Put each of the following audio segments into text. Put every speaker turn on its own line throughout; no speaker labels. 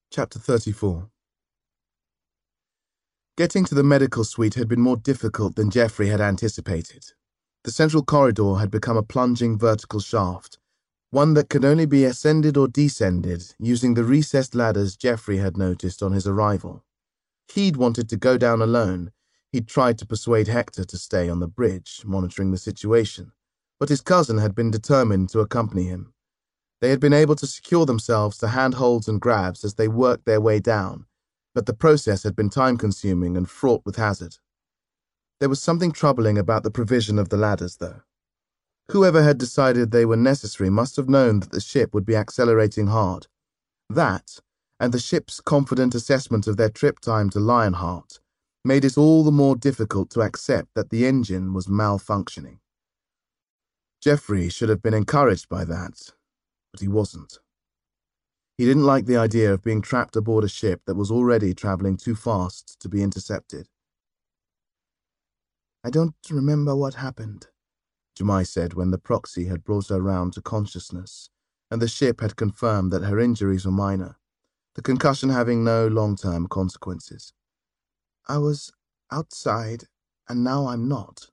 Chapter 34. Getting to the medical suite had been more difficult than Geoffrey had anticipated. The central corridor had become a plunging vertical shaft, one that could only be ascended or descended using the recessed ladders Geoffrey had noticed on his arrival. He'd wanted to go down alone. He'd tried to persuade Hector to stay on the bridge, monitoring the situation, but his cousin had been determined to accompany him. They had been able to secure themselves to handholds and grabs as they worked their way down, but the process had been time-consuming and fraught with hazard. There was something troubling about the provision of the ladders, though. Whoever had decided they were necessary must have known that the ship would be accelerating hard. That, and the ship's confident assessment of their trip time to Lionheart, made it all the more difficult to accept that the engine was malfunctioning. Geoffrey should have been encouraged by that, but he wasn't. He didn't like the idea of being trapped aboard a ship that was already traveling too fast to be intercepted. "I don't remember what happened," Jemai said when the proxy had brought her round to consciousness, and the ship had confirmed that her injuries were minor, the concussion having no long-term consequences. "I was outside, and now I'm not."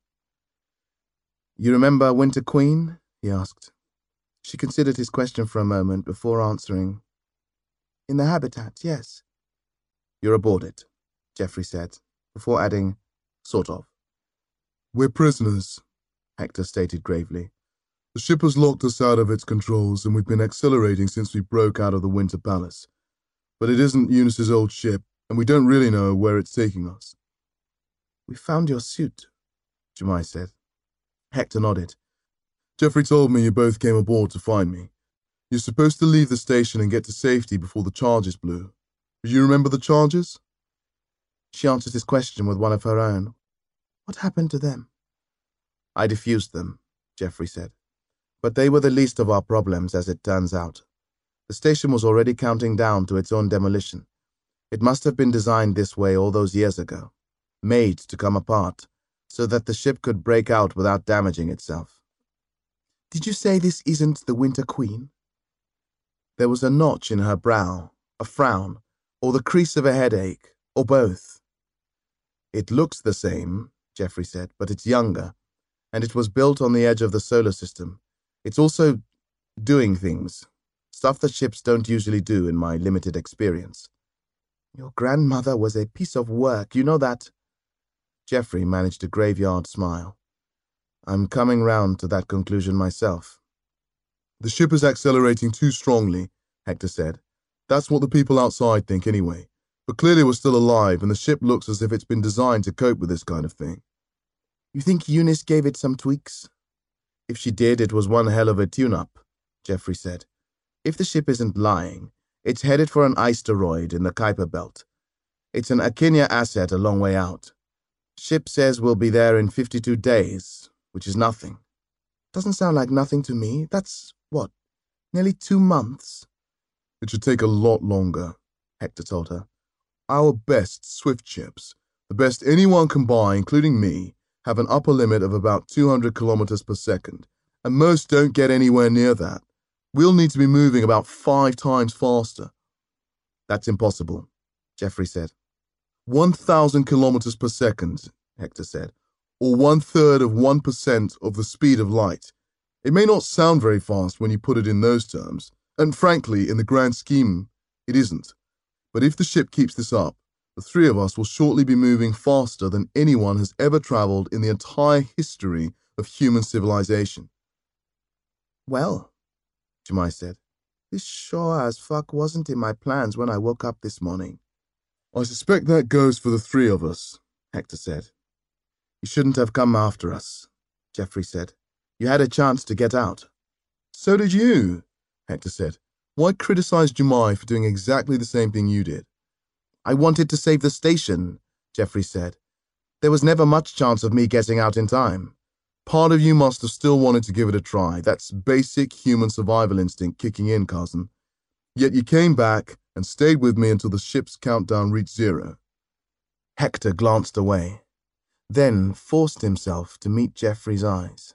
"You remember Winter Queen?" he asked. She considered his question for a moment before answering. "In the habitat, yes." "You're aboard it," Geoffrey said, before adding, "sort of." "We're prisoners," Hector stated gravely. "The ship has locked us out of its controls, and we've been accelerating since we broke out of the Winter Palace. But it isn't Eunice's old ship, and we don't really know where it's taking us." "We found your suit," Jemai said. Hector nodded. "Geoffrey told me you both came aboard to find me. You're supposed to leave the station and get to safety before the charges blew. Do you remember the charges?" She answered his question with one of her own. "What happened to them?" "I defused them," Geoffrey said. "But they were the least of our problems, as it turns out. The station was already counting down to its own demolition. It must have been designed this way all those years ago, made to come apart, so that the ship could break out without damaging itself." "Did you say this isn't the Winter Queen?" There was a notch in her brow, a frown, or the crease of a headache, or both. "It looks the same," Geoffrey said, "but it's younger, and it was built on the edge of the solar system. It's also doing things, stuff that ships don't usually do in my limited experience." "Your grandmother was a piece of work, you know that." Geoffrey managed a graveyard smile. "I'm coming round to that conclusion myself." "The ship is accelerating too strongly," Hector said. "That's what the people outside think anyway. But clearly we're still alive, and the ship looks as if it's been designed to cope with this kind of thing." "You think Eunice gave it some tweaks?" "If she did, it was one hell of a tune-up," Geoffrey said. "If the ship isn't lying, it's headed for an asteroid in the Kuiper Belt. It's an Akinia asset a long way out. Ship says we'll be there in 52 days, which is nothing." "Doesn't sound like nothing to me. That's, what, nearly 2 months?" "It should take a lot longer," Hector told her. "Our best Swift ships, the best anyone can buy, including me, have an upper limit of about 200 kilometers per second, and most don't get anywhere near that. We'll need to be moving about 5 times faster." "That's impossible," Geoffrey said. 1,000 kilometers per second, Hector said, or 1/3 of 1% of the speed of light. It may not sound very fast when you put it in those terms, and frankly, in the grand scheme, it isn't. But if the ship keeps this up, the three of us will shortly be moving faster than anyone has ever traveled in the entire history of human civilization." "Well," Jemai said, "this sure as fuck wasn't in my plans when I woke up this morning." "I suspect that goes for the three of us," Hector said. "You shouldn't have come after us," Geoffrey said. "You had a chance to get out." "So did you," Hector said. "Why criticize Jemai for doing exactly the same thing you did?" "I wanted to save the station," Geoffrey said. "There was never much chance of me getting out in time." "Part of you must have still wanted to give it a try. That's basic human survival instinct kicking in, cousin. Yet you came back and stayed with me until the ship's countdown reached 0. Hector glanced away, then forced himself to meet Geoffrey's eyes.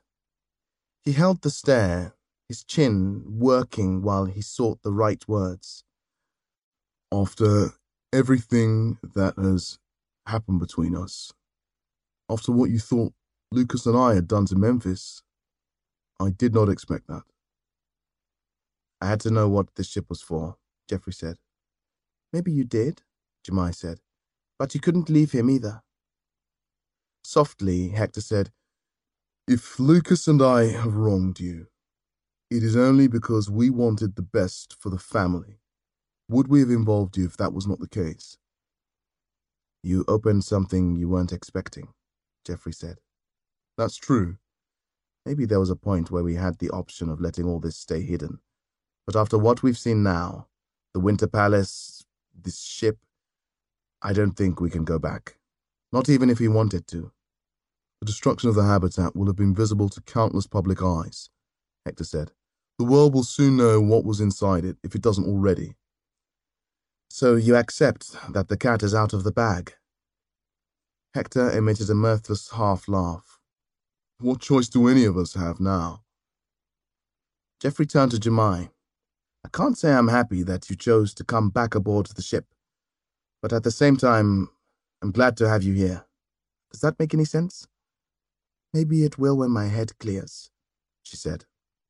He held the stare, his chin working while he sought the right words. After everything that has happened between us, after what you thought Lucas and I had done to Memphis, I did not expect that. I had to know what this ship was for, Jeffrey said. Maybe you did, Jemai said, but you couldn't leave him either. Softly, Hector said, If Lucas and I have wronged you, it is only because we wanted the best for the family. Would we have involved you if that was not the case? You opened something you weren't expecting, Jeffrey said. That's true. Maybe there was a point where we had the option of letting all this stay hidden. But after what we've seen now, the Winter Palace, this ship, I don't think we can go back. Not even if we wanted to. The destruction of the habitat will have been visible to countless public eyes, Hector said. The world will soon know what was inside it, if it doesn't already. So you accept that the cat is out of the bag? Hector emitted a mirthless half-laugh. What choice do any of us have now? Jeffrey turned to Jemai. I can't say I'm happy that you chose to come back aboard the ship, but at the same time, I'm glad to have you here. Does that make any sense? Maybe it will when my head clears, she said.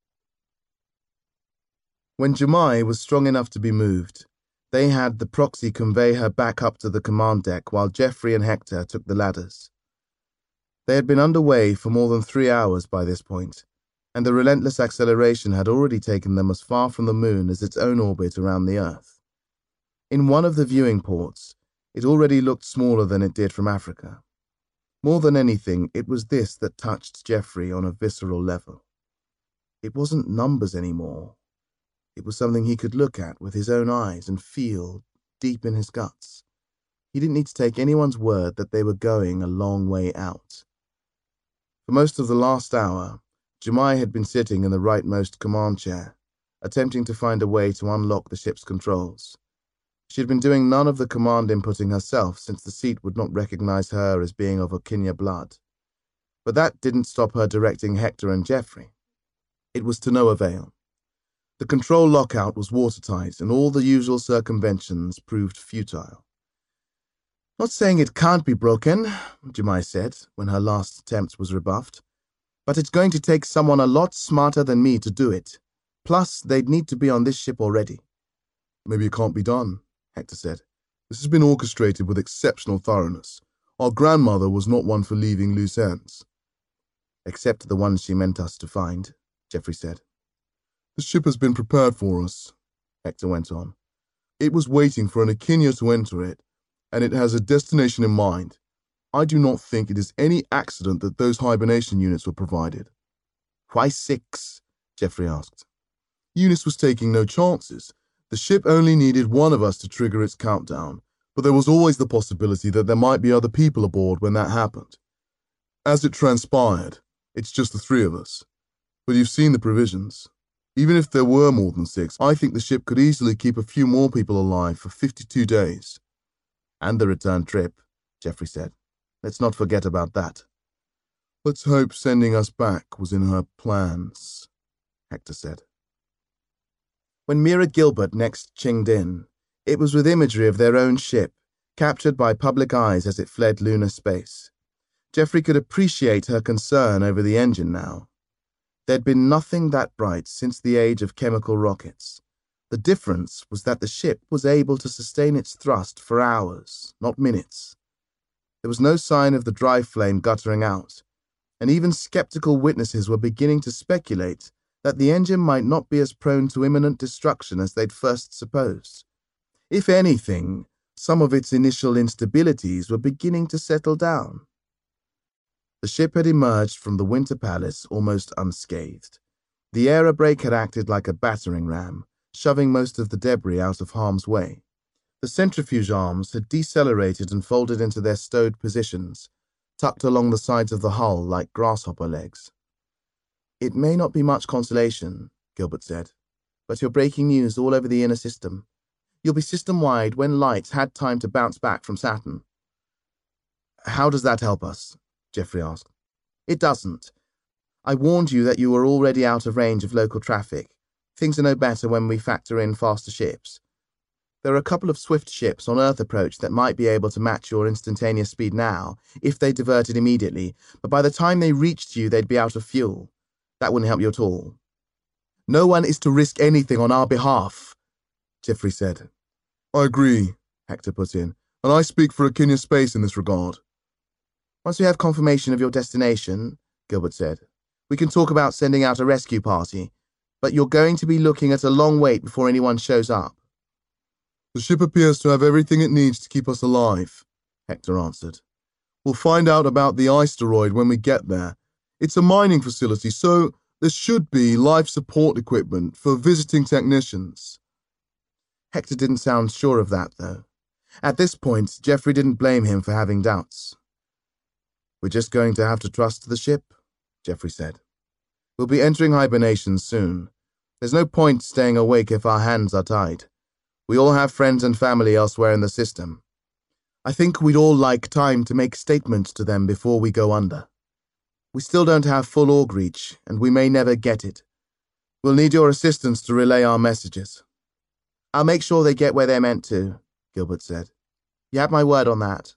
When Jemai was strong enough to be moved, they had the proxy convey her back up to the command deck while Jeffrey and Hector took the ladders. They had been underway for more than 3 hours by this point, and the relentless acceleration had already taken them as far from the moon as its own orbit around the Earth. In one of the viewing ports, it already looked smaller than it did from Africa. More than anything, it was this that touched Jeffrey on a visceral level. It wasn't numbers anymore. It was something he could look at with his own eyes and feel deep in his guts. He didn't need to take anyone's word that they were going a long way out. For most of the last hour, Jemai had been sitting in the rightmost command chair, attempting to find a way to unlock the ship's controls. She had been doing none of the command inputting herself since the seat would not recognize her as being of Okinya blood. But that didn't stop her directing Hector and Jeffrey. It was to no avail. The control lockout was watertight, and all the usual circumventions proved futile. Not saying it can't be broken, Jemai said, when her last attempt was rebuffed, but it's going to take someone a lot smarter than me to do it. Plus, they'd need to be on this ship already. Maybe it can't be done, Hector said. This has been orchestrated with exceptional thoroughness. Our grandmother was not one for leaving loose ends. Except the ones she meant us to find, Jeffrey said. The ship has been prepared for us, Hector went on. It was waiting for an Okinya to enter it, and it has a destination in mind. I do not think it is any accident that those hibernation units were provided. Why 6? Jeffrey asked. Eunice was taking no chances. The ship only needed one of us to trigger its countdown, but there was always the possibility that there might be other people aboard when that happened. As it transpired, it's just the 3 of us. But you've seen the provisions. Even if there were more than 6, I think the ship could easily keep a few more people alive for 52 days. And the return trip, Jeffrey said. Let's not forget about that. Let's hope sending us back was in her plans, Hector said. When Mira Gilbert next chinged in, it was with imagery of their own ship, captured by public eyes as it fled lunar space. Jeffrey could appreciate her concern over the engine now. There'd been nothing that bright since the age of chemical rockets. The difference was that the ship was able to sustain its thrust for hours, not minutes. There was no sign of the drive flame guttering out, and even skeptical witnesses were beginning to speculate that the engine might not be as prone to imminent destruction as they'd first supposed. If anything, some of its initial instabilities were beginning to settle down. The ship had emerged from the Winter Palace almost unscathed. The aerobrake had acted like a battering ram, shoving most of the debris out of harm's way. The centrifuge arms had decelerated and folded into their stowed positions, tucked along the sides of the hull like grasshopper legs. It may not be much consolation, Gilbert said, but you're breaking news all over the inner system. You'll be system-wide when Light had time to bounce back from Saturn. How does that help us? Jeffrey asked. It doesn't. I warned you that you were already out of range of local traffic. Things are no better when we factor in faster ships. There are a couple of swift ships on Earth approach that might be able to match your instantaneous speed now, if they diverted immediately, but by the time they reached you, they'd be out of fuel. That wouldn't help you at all. No one is to risk anything on our behalf, Jeffrey said. I agree, Hector put in, and I speak for Akinia Space in this regard. Once we have confirmation of your destination, Gilbert said, we can talk about sending out a rescue party, but you're going to be looking at a long wait before anyone shows up. The ship appears to have everything it needs to keep us alive, Hector answered. We'll find out about the asteroid when we get there. It's a mining facility, so there should be life support equipment for visiting technicians. Hector didn't sound sure of that, though. At this point, Jeffrey didn't blame him for having doubts. We're just going to have to trust the ship, Jeffrey said. We'll be entering hibernation soon. There's no point staying awake if our hands are tied. We all have friends and family elsewhere in the system. I think we'd all like time to make statements to them before we go under. We still don't have full org reach, and we may never get it. We'll need your assistance to relay our messages. I'll make sure they get where they're meant to, Gilbert said. You have my word on that.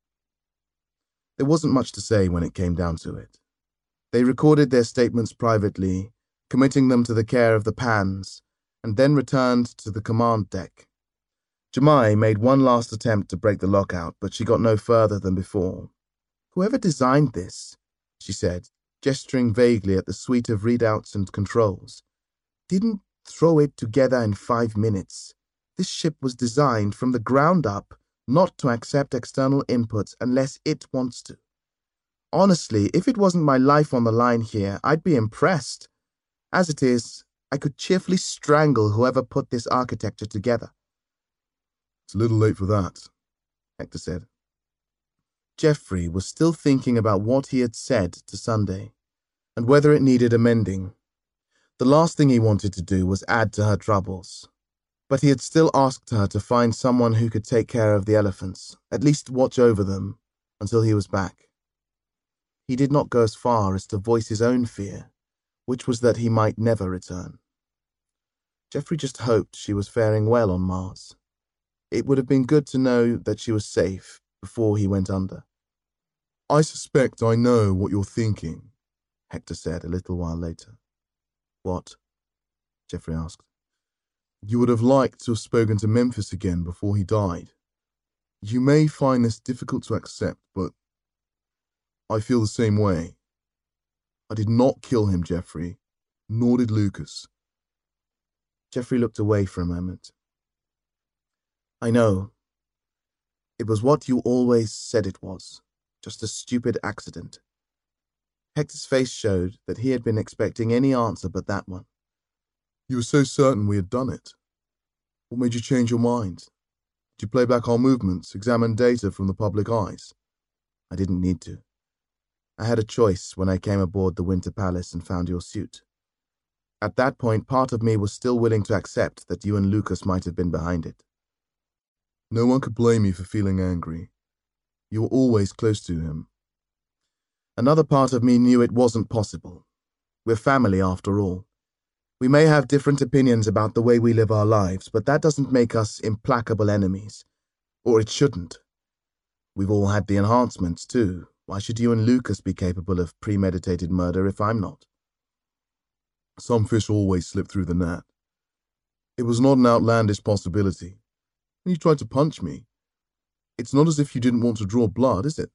There wasn't much to say when it came down to it. They recorded their statements privately, committing them to the care of the PANs, and then returned to the command deck. Jemai made one last attempt to break the lockout, but she got no further than before. Whoever designed this, she said, gesturing vaguely at the suite of readouts and controls, didn't throw it together in 5 minutes. This ship was designed from the ground up not to accept external inputs unless it wants to. Honestly, if it wasn't my life on the line here, I'd be impressed. As it is, I could cheerfully strangle whoever put this architecture together. It's a little late for that, Hector said. Jeffrey was still thinking about what he had said to Sunday, and whether it needed amending. The last thing he wanted to do was add to her troubles. But he had still asked her to find someone who could take care of the elephants, at least watch over them, until he was back. He did not go as far as to voice his own fear, which was that he might never return. Jeffrey just hoped she was faring well on Mars. It would have been good to know that she was safe before he went under. I suspect I know what you're thinking, Hector said a little while later. What? Jeffrey asked. You would have liked to have spoken to Memphis again before he died. You may find this difficult to accept, but I feel the same way. I did not kill him, Jeffrey, nor did Lucas. Jeffrey looked away for a moment. I know. It was what you always said it was, just a stupid accident. Hector's face showed that he had been expecting any answer but that one. You were so certain we had done it. What made you change your mind? Did you play back our movements, examine data from the public eyes? I didn't need to. I had a choice when I came aboard the Winter Palace and found your suit. At that point, part of me was still willing to accept that you and Lucas might have been behind it. No one could blame you for feeling angry. You were always close to him. Another part of me knew it wasn't possible. We're family, after all. We may have different opinions about the way we live our lives, but that doesn't make us implacable enemies. Or it shouldn't. We've all had the enhancements, too. Why should you and Lucas be capable of premeditated murder if I'm not? Some fish always slip through the net. It was not an outlandish possibility. And you tried to punch me. It's not as if you didn't want to draw blood, is it?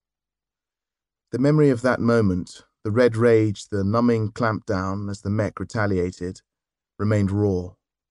The memory of that moment, the red rage, the numbing clampdown as the mech retaliated, remained raw.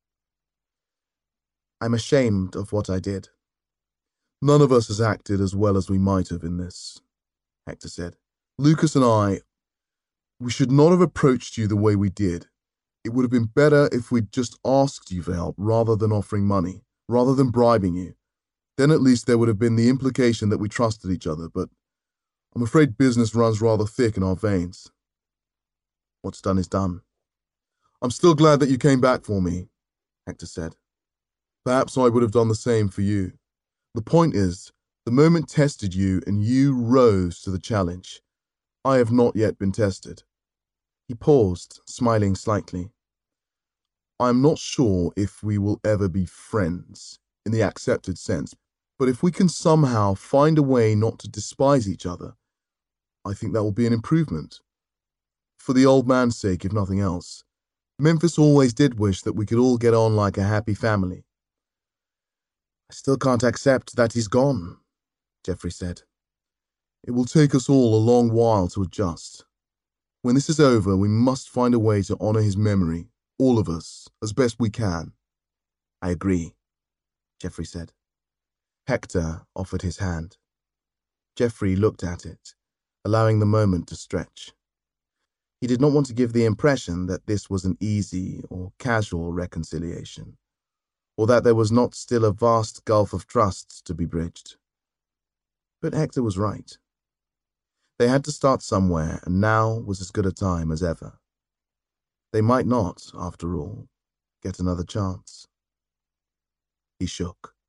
I'm ashamed of what I did. None of us has acted as well as we might have in this, Hector said. Lucas and I, we should not have approached you the way we did. It would have been better if we'd just asked you for help rather than offering money, rather than bribing you. Then at least there would have been the implication that we trusted each other, but I'm afraid business runs rather thick in our veins. What's done is done. I'm still glad that you came back for me, Hector said. Perhaps I would have done the same for you. The point is, the moment tested you and you rose to the challenge. I have not yet been tested. He paused, smiling slightly. I am not sure if we will ever be friends, in the accepted sense, but if we can somehow find a way not to despise each other, I think that will be an improvement. For the old man's sake, if nothing else. Memphis always did wish that we could all get on like a happy family. I still can't accept that he's gone, Jeffrey said. It will take us all a long while to adjust. When this is over, we must find a way to honor his memory, all of us, as best we can. I agree, Jeffrey said. Hector offered his hand. Jeffrey looked at it, allowing the moment to stretch. He did not want to give the impression that this was an easy or casual reconciliation, or that there was not still a vast gulf of trust to be bridged. But Hector was right. They had to start somewhere, and now was as good a time as ever. They might not, after all, get another chance. He shook.